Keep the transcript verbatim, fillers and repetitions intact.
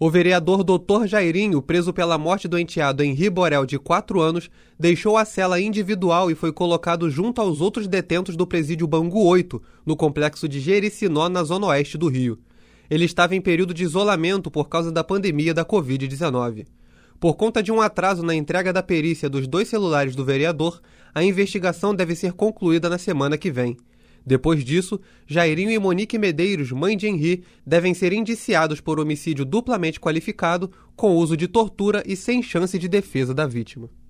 O vereador doutor Jairinho, preso pela morte do enteado Henri Borel, de quatro anos, deixou a cela individual e foi colocado junto aos outros detentos do presídio Bangu oito, no complexo de Jericinó, na zona oeste do Rio. Ele estava em período de isolamento por causa da pandemia da covid dezenove. Por conta de um atraso na entrega da perícia dos dois celulares do vereador, a investigação deve ser concluída na semana que vem. Depois disso, Jairinho e Monique Medeiros, mãe de Henri, devem ser indiciados por homicídio duplamente qualificado, com uso de tortura e sem chance de defesa da vítima.